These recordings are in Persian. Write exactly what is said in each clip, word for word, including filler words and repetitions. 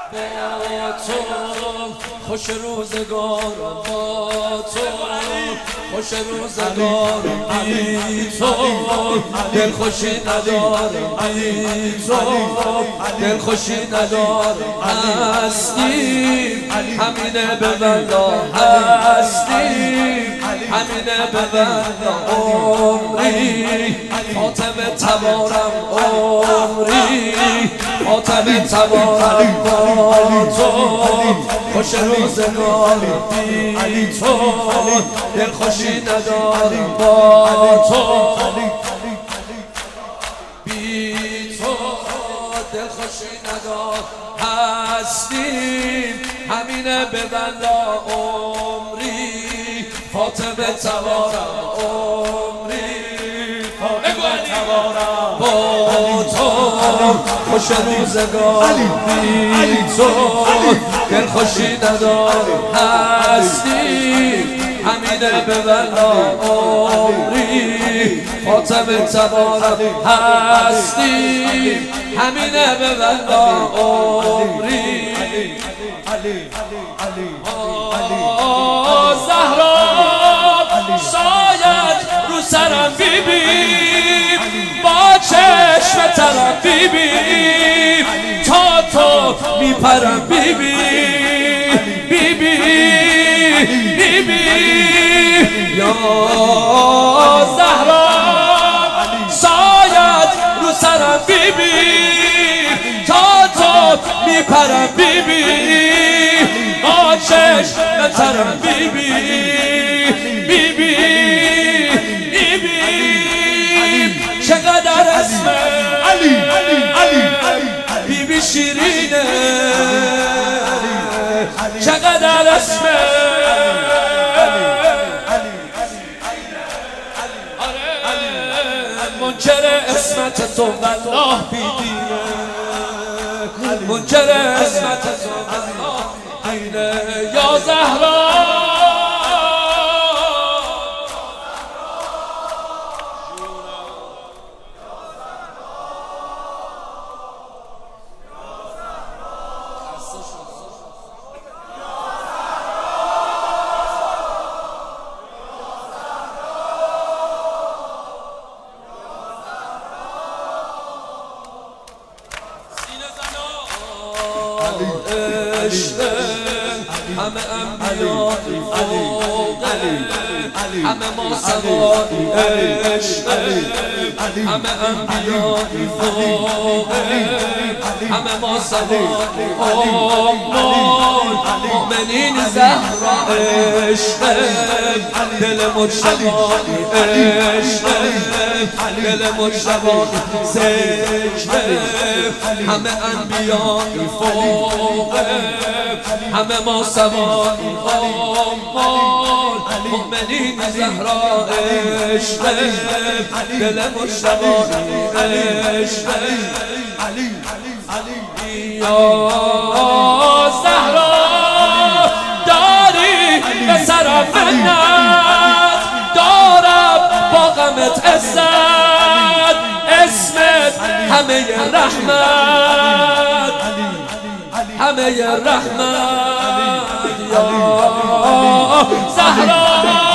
با تو خوش روزگارم، با تو خوش روزگارم، بی تو دل خوشی ندارم، بی تو دل خوشی ندارم. هستی همینه به بلا، هستی همینه به بلا. عمری فاطمه تبارم، عمری فاطمه تبارم. با تو خوش روزگارم، بی تو دل خوشی ندارم. با تو بی تو دل خوشی ندارم. هستیم همینه به بلا. عمری فاطمه تبارم، عمری فاطمه تبارم. با تو خوش روزگارم، بی تو دل خوشی ندارم. هستی همینه به بلا. عمری فاطمه تبارم. هستی همینه به بلا. عمری زهرا شاید رو سرم بیبی، با چشم ترم بیبی، تا تو میپرم بیبی، بیبی بیبی. یا زهرا شاید رو سرم بیبی، تا تو میپرم بیبی، با چشم ترم بیبی، بیبی بیبی. چقدر اسم علی علی بیبی شیرینه، چقدر اسم منکر اسمت تو والله بیدینه، منکر اسمت تو والله بیدینه. یا زهرا همه انبیا فوق، همه ما سواری عشق، همه انبیا فوق، همه ما سواری امال مؤمنین زهرا عشق، دل مجتبی عشق، دل مجتبی ذکر. همه انبیا فوق، همه ما سوار امال مؤمنین زهرا عشق، دل مجتبی عشق. یا زهرا داری به سرم منت، دارم با غمت عزت، اسمت همه رحمت، همه رحمت. یا زهرا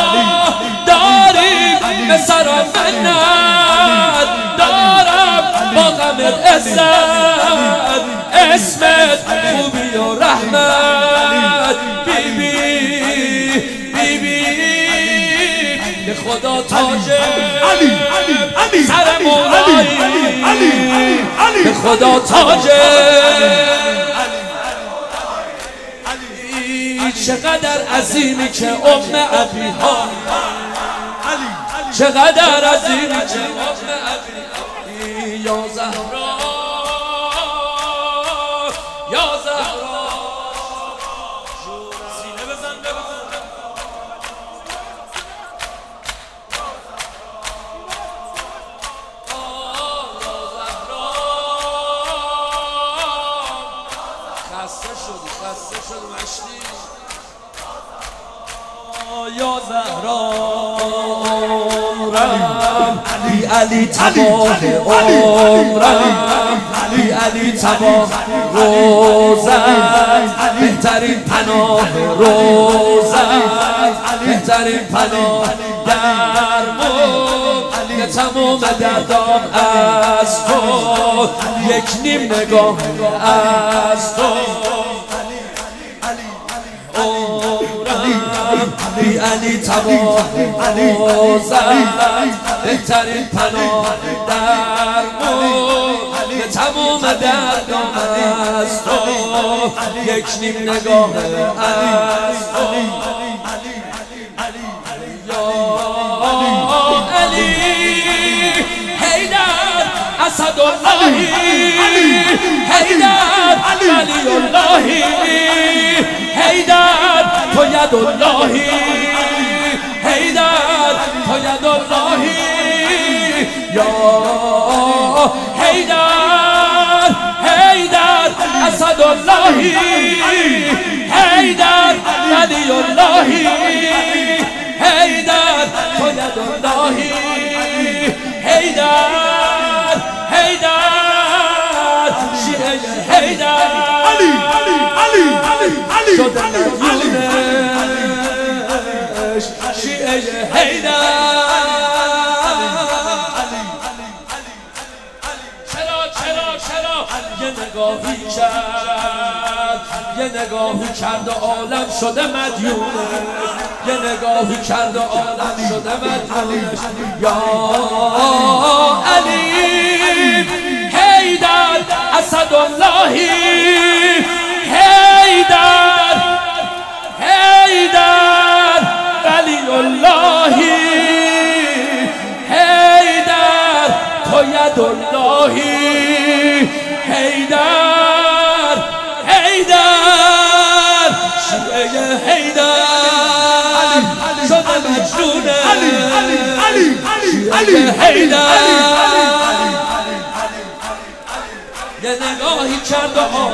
داری به سرم منت، دارم با غمت عزت، اسمت خوبی و رحمت، بیبی بیبی. به خدا تاج سر مولایی، به خدا تاج. چقدر عظیمی که ام ابی ها، چقدر عظیمی که ام ابی. یا زهرا یا زهرا سینه بزن بزن. خسته شدی خسته شدی مشتی. یا زهرا عمرم بی علی تباه عمرم بی علی تباه روزت بهترین پناه روزت بهترین پناه درمون تمام دردام از تو یک نیم نگاه از تو بی علی تباه روزت بهترین پناه درمون تمام دردام از تو یک نیم نگاه از تو یا علی حیدر اسداللهی حیدر علی اللهی حیدر تو یداللهی حیدر تو یداللهی یا حیدر حیدر اسداللهی حیدر علی اللهی حیدر تو یداللهی حیدر حیدر شیعه حیدر علی علی علی علی شده مدیونش شیعه حیدر چرا چرا چرا یه نگاهی کرد یه نگاهی کرد و عالم شده مدیونش یه نگاهی کرد و عالم شده مدیونش یا علی حیدر اسداللهی حیدر حیدر علی اللهی حیدر تو یداللهی حیدر حیدر شیعه حیدر شده مجنونه شیعه حیدر یه نگاهی کرد و